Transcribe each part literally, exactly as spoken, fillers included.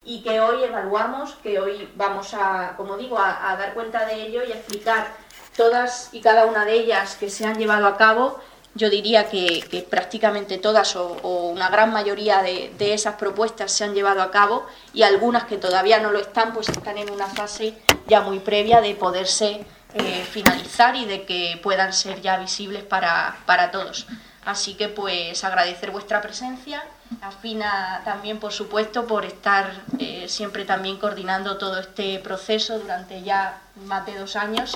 y que hoy evaluamos, que hoy vamos a, como digo, a, a dar cuenta de ello y a explicar todas y cada una de ellas que se han llevado a cabo. Yo diría que, que prácticamente todas o, o una gran mayoría de, de esas propuestas se han llevado a cabo, y algunas que todavía no lo están, pues están en una fase ya muy previa de poderse eh, finalizar y de que puedan ser ya visibles para, para todos. Así que pues agradecer vuestra presencia, a Fina también por supuesto por estar eh, siempre también coordinando todo este proceso durante ya más de dos años.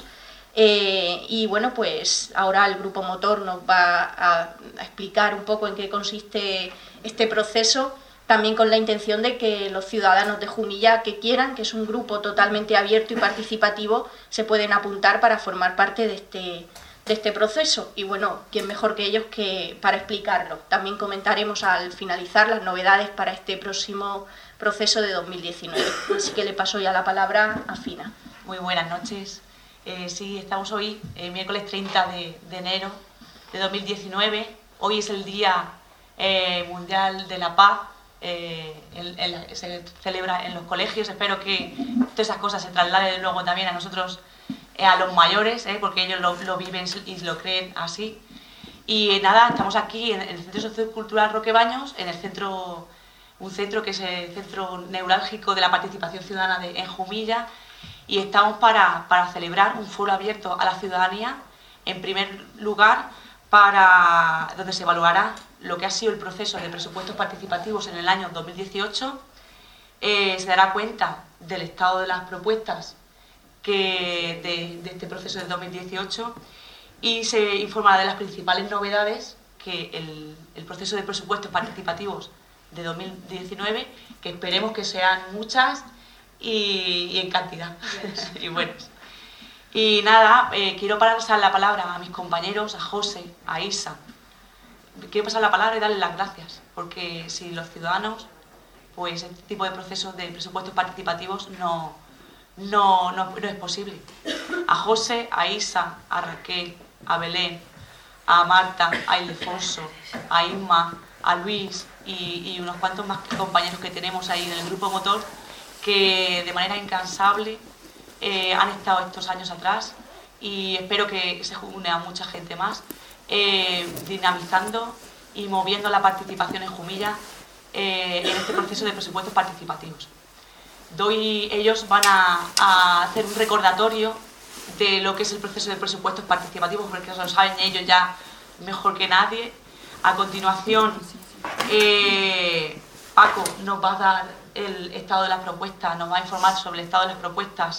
Eh, y bueno, pues ahora el Grupo Motor nos va a, a explicar un poco en qué consiste este proceso, también con la intención de que los ciudadanos de Jumilla que quieran, que es un grupo totalmente abierto y participativo, se pueden apuntar para formar parte de este, de este proceso. Y bueno, quién mejor que ellos que para explicarlo. También comentaremos al finalizar las novedades para este próximo proceso de dos mil diecinueve. Así que le paso ya la palabra a Fina. Muy buenas noches. Eh, sí, estamos hoy, eh, miércoles treinta de, de enero de dos mil diecinueve. Hoy es el Día eh, Mundial de la Paz. Eh, el, el, se celebra en los colegios. Espero que todas esas cosas se trasladen luego también a nosotros, eh, a los mayores, eh, porque ellos lo, lo viven y lo creen así. Y eh, nada, estamos aquí en, en el Centro Sociocultural Roque Baños, en el centro, un centro que es el centro neurálgico de la participación ciudadana de, en Jumilla. Y estamos para, para celebrar un foro abierto a la ciudadanía, en primer lugar, para donde se evaluará lo que ha sido el proceso de presupuestos participativos en el año dos mil dieciocho. Eh, se dará cuenta del estado de las propuestas que de, de este proceso de dos mil dieciocho y se informará de las principales novedades que el, el proceso de presupuestos participativos de dos mil diecinueve, que esperemos que sean muchas Y, y en cantidad y buenos. Y nada, eh, quiero pasar la palabra a mis compañeros, a José, a Isa. Quiero pasar la palabra y darles las gracias, porque sin los ciudadanos, pues este tipo de procesos de presupuestos participativos no, no, no, no es posible. A José, a Isa, a Raquel, a Belén, a Marta, a Ildefonso, a Inma, a Luis y, y unos cuantos más compañeros que tenemos ahí en el Grupo Motor, que de manera incansable eh, han estado estos años atrás, y espero que se une a mucha gente más, eh, dinamizando y moviendo la participación en Jumilla eh, en este proceso de presupuestos participativos. Doy, ellos van a, a hacer un recordatorio de lo que es el proceso de presupuestos participativos, porque lo saben ellos ya mejor que nadie. A continuación, eh, Paco nos va a dar el estado de las propuestas, nos va a informar sobre el estado de las propuestas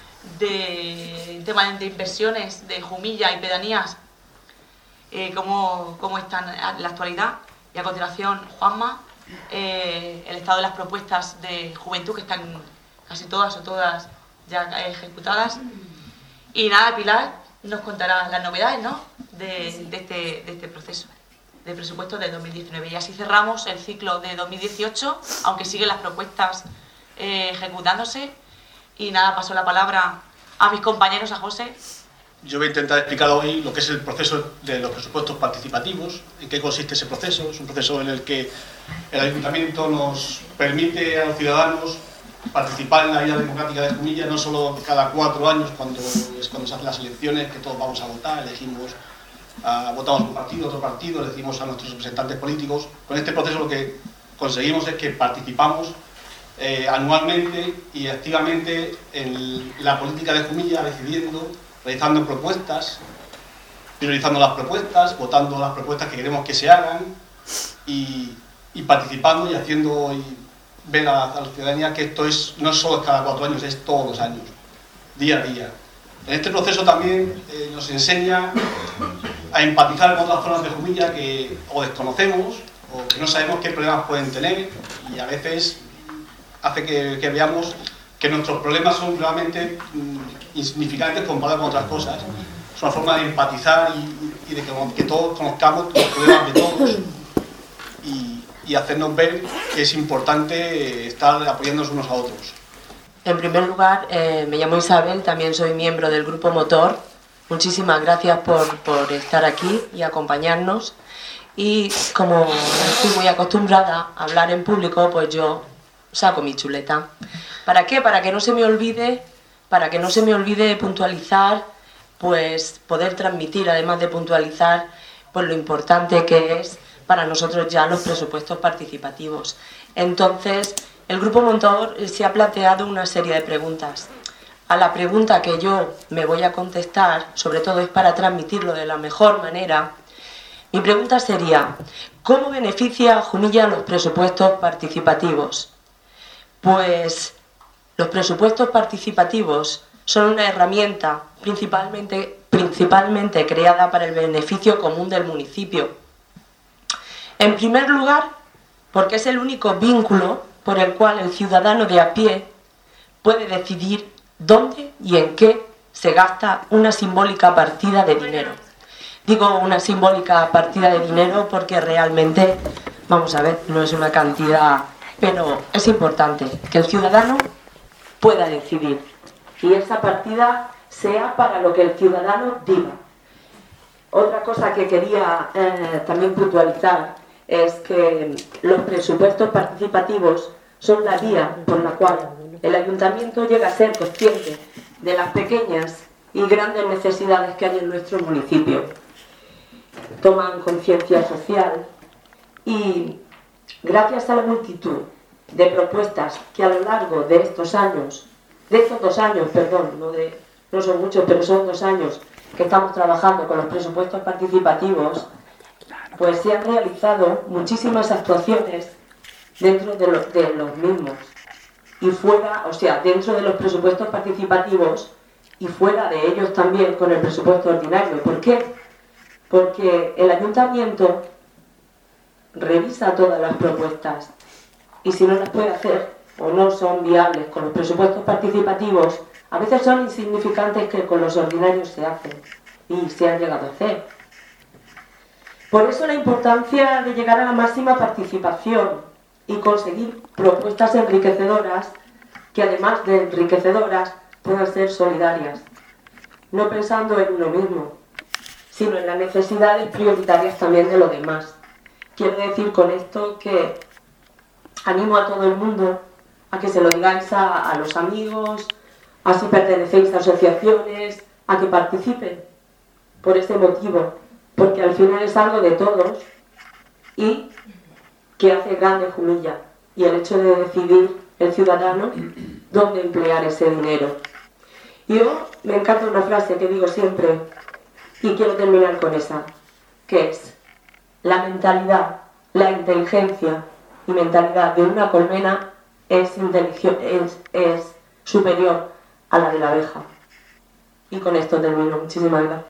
de tema de inversiones de Jumilla y pedanías, eh, cómo, cómo están en la actualidad. Y a continuación, Juanma, eh, el estado de las propuestas de juventud, que están casi todas o todas ya ejecutadas. Y nada, Pilar nos contará las novedades, ¿no?, de, de, este, de este proceso de presupuesto de dos mil diecinueve. Y así cerramos el ciclo de dos mil dieciocho, aunque siguen las propuestas eh, ejecutándose. Y nada, paso la palabra a mis compañeros, a José. Yo voy a intentar explicar hoy lo que es el proceso de los presupuestos participativos, en qué consiste ese proceso. Es un proceso en el que el Ayuntamiento nos permite a los ciudadanos participar en la vida democrática de Jumilla, no solo cada cuatro años, cuando es cuando se hacen las elecciones, que todos vamos a votar, elegimos, uh, votamos un partido, otro partido, elegimos a nuestros representantes políticos. Con este proceso lo que conseguimos es que participamos eh, anualmente y activamente en la política de Jumilla, decidiendo, realizando propuestas, priorizando las propuestas, votando las propuestas que queremos que se hagan y, y participando y haciendo y ver a, a la ciudadanía que esto es, no es solo cada cuatro años, es todos los años, día a día. En este proceso también eh, nos enseña a empatizar con otras zonas de Jumilla que o desconocemos o que no sabemos qué problemas pueden tener, y a veces hace que, que veamos que nuestros problemas son realmente mm, insignificantes comparados con otras cosas. Es una forma de empatizar y, y de que, que todos conozcamos los problemas de todos y, y hacernos ver que es importante estar apoyándonos unos a otros. En primer lugar, eh, me llamo Isabel, también soy miembro del Grupo Motor. Muchísimas gracias por, por estar aquí y acompañarnos. Y como estoy muy acostumbrada a hablar en público, pues yo saco mi chuleta. ¿Para qué? Para que no se me olvide, para que no se me olvide puntualizar, pues poder transmitir, además de puntualizar, pues lo importante que es para nosotros ya los presupuestos participativos. Entonces, el Grupo Motor se ha planteado una serie de preguntas. A la pregunta que yo me voy a contestar, sobre todo es para transmitirlo de la mejor manera, mi pregunta sería, ¿cómo beneficia Jumilla los presupuestos participativos? Pues los presupuestos participativos son una herramienta principalmente, principalmente creada para el beneficio común del municipio. En primer lugar, porque es el único vínculo por el cual el ciudadano de a pie puede decidir dónde y en qué se gasta una simbólica partida de dinero. Digo una simbólica partida de dinero porque realmente, vamos a ver, no es una cantidad, pero es importante que el ciudadano pueda decidir y esa partida sea para lo que el ciudadano diga. Otra cosa que quería eh, también puntualizar es que los presupuestos participativos son la vía por la cual el ayuntamiento llega a ser consciente de las pequeñas y grandes necesidades que hay en nuestro municipio. Toman conciencia social y gracias a la multitud de propuestas que a lo largo de estos años, de estos dos años, perdón, no, de, no son muchos, pero son dos años que estamos trabajando con los presupuestos participativos, pues se han realizado muchísimas actuaciones dentro de los, de los mismos y fuera, o sea, dentro de los presupuestos participativos y fuera de ellos también con el presupuesto ordinario. ¿Por qué? Porque el ayuntamiento revisa todas las propuestas y si no las puede hacer o no son viables con los presupuestos participativos, a veces son insignificantes que con los ordinarios se hacen y se han llegado a hacer. Por eso la importancia de llegar a la máxima participación y conseguir propuestas enriquecedoras que además de enriquecedoras puedan ser solidarias, no pensando en uno mismo, sino en las necesidades prioritarias también de los demás. Quiero decir con esto que animo a todo el mundo a que se lo digáis a, a los amigos, a si pertenecéis a asociaciones, a que participen por este motivo, porque al final es algo de todos y que hace grande Jumilla, y el hecho de decidir el ciudadano dónde emplear ese dinero. Yo me encanta una frase que digo siempre y quiero terminar con esa, que es: la mentalidad, la inteligencia y mentalidad de una colmena es, es, es superior a la de la abeja. Y con esto termino. Muchísimas gracias.